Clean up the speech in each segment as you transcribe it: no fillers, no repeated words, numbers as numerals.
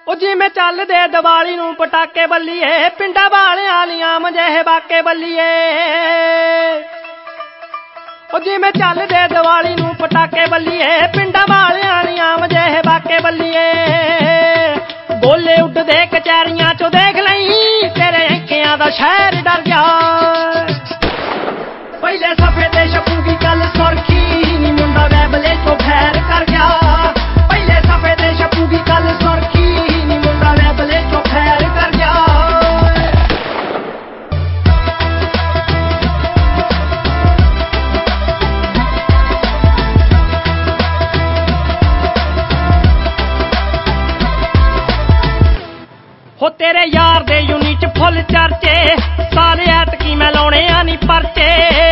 ਉਹ ਜਿਵੇਂ ਚੱਲਦੇ ਦੀਵਾਲੀ ਨੂੰ ਪਟਾਕੇ ਬੱਲੀਏ, ਪਿੰਡਾਂ ਵਾਲਿਆਂ ਵਾਲੀਆਂ ਮਜੇ ਬਾਕੇ ਬੱਲੀਏ। ਉਹ ਜਿਵੇਂ ਚੱਲਦੇ ਦੀਵਾਲੀ ਨੂੰ ਪਟਾਕੇ ਬੱਲੀਏ, ਪਿੰਡਾਂ ਵਾਲਿਆਂ ਵਾਲੀਆਂ ਮਜੇ ਬਾਕੇ ਬੱਲੀਏ। ਗੋਲੇ ਉੱਡਦੇ ਕਚਹਿਰੀਆਂ ਚੋਂ ਦੇਖ ਲਈ, ਤੇਰੇ ਅੰਕਿਆਂ ਦਾ ਸ਼ਹਿਰ ਡਰ ਗਿਆ। ਪਹਿਲੇ ਸਫੇ ਤੇ ਛਪੂਗੀ ਕੱਲ ਸੁਰਖੀ, ਨੀ ਮੁੰਡਾ ਵੈਬਲੇ ਚੋਂ ਫੈਰ ਕਰ ਗਿਆ। ਪਹਿਲੇ ਸਫੇ ਤੇ ਛਪੂਗੀ ਕੱਲ ਸੁਰਖੀ, ਨੀ ਮੁੰਡਾ ਵੈਬਲੇ ਚੋਂ ਫੈਰ ਕਰ ਗਿਆ। ਹੋ ਤੇਰੇ ਯਾਰ ਦੇ ਯੂਨੀ ਚ ਫੁੱਲ ਚਰਚੇ, ਸਾਲੇ ਐਤਕੀ ਮੈਂ ਲਾਉਣੇ ਆ ਨੀ ਪਰਚੇ।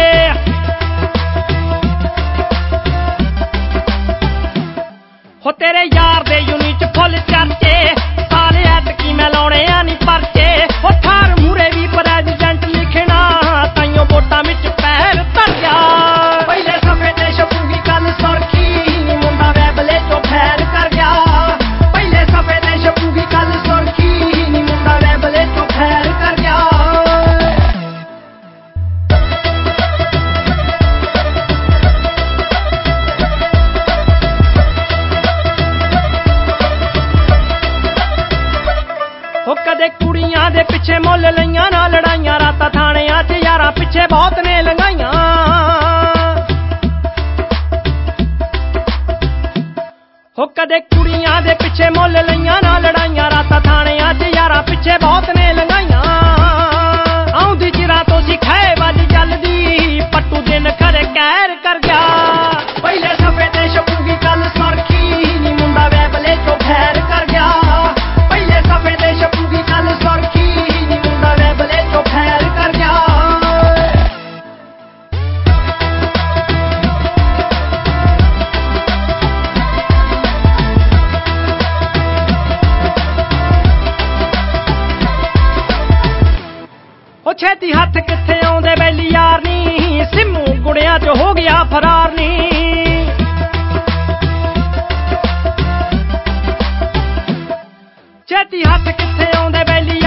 ਹੋ ਤੇਰੇ ਯਾਰ ਦੇ ਯੂਨੀ ਚ ਫੁੱਲ ਚਰਚੇ, ਸਾਲੇ ਐਤਕੀ ਮੈਂ ਲਾਉਣੇ ਆ ਨੀ ਪਰਚੇ। ਹੋ ਠਾਰ ਮੂਰੇ ਵੀ ਪ੍ਰੈਜ਼ੀਡੈਂਟ ਲਿਖਣਾ, ਤਾਈਓ ਵੋਟਾਂ ਵਿੱਚ ਪੈਰ ਧਰ ਗਿਆ। ਪਹਿਲੇ ਸਫੇ ਤੇ ਛਪੂਗੀ ਕੱਲ ਸੁਰਖੀ, ਨੀ ਮੁੰਡਾ ਵੈਬਲੇ ਚੋਂ ਫੈਰ ਕਰ ਗਿਆ। ਪਹਿਲੇ ਸਫੇ ਤੇ ਛਪੂਗੀ ਕੱਲ ਸੁਰਖੀ, ਨੀ ਮੁੰਡਾ ਵੈਬਲੇ ਚੋਂ ਫੈਰ ਕਰ ਗਿਆ। ਉਹ ਕਦੇ ਕੁੜੀਆਂ ਦੇ ਪਿੱਛੇ ਮੁੱਲ ਲਈਆਂ ਨਾ ਲੜਾਈਆਂ, ਰਾਤਾਂ ਥਾਣਿਆਂ 'ਚ ਯਾਰਾਂ ਪਿੱਛੇ ਬਹੁਤ ਨੇ ਲੰਘਾਈਆਂ। ਹੋ ਕਦੇ ਕੁੜੀਆਂ ਦੇ ਪਿੱਛੇ ਮੁੱਲ ਲਈਆਂ ਨਾ ਲੜਾਈਆਂ, ਰਾਤਾਂ ਥਾਣਿਆਂ 'ਚ ਯਾਰਾਂ ਪਿੱਛੇ ਬਹੁਤ ਨੇ ਲੰਘਾਈਆਂ। ਆਉਂਦੀ ਚਿਰਾਂ ਤੋਂ ਸਿਖਾਏ ਵੱਜ ਚੱਲਦੀ, ਪੱਟੂ ਦਿਨ ਖਰੇ ਕਹਿਰ ਕਰ ਗਿਆ। ਪਹਿਲੇ ਸਫੇ ਤੇ ਛਪੂਗੀ ਕੱਲ ਸੁਰਖੀ, ਨੀ ਮੁੰਡਾ ਵੈਬਲੇ ਚੋਂ ਫੈਰ ਕਰ ਗਿਆ। ਪਹਿਲੇ ਸਫੇ ਤੇ ਛਪੂਗੀ ਕੱਲ ਸੁਰਖੀ, ਨੀ ਮੁੰਡਾ ਵੈਬਲੇ ਚੋਂ ਫੈਰ ਕਰ ਗਿਆ। ਉਹ ਛੇਤੀ ਹੱਥ ਕਿੱਥੇ ਆਉਂਦੇ ਬੈਲੀ ਯਾਰ ਨੀ, ਸਿੰਮੂ ਗੁੜਿਆਂ 'ਚ ਹੋ ਗਿਆ ਫਰਾਰ ਨੀ। ਛੇਤੀ ਹੱਥ ਕਿੱਥੇ ਆਉਂਦੇ ਬੈਲੀ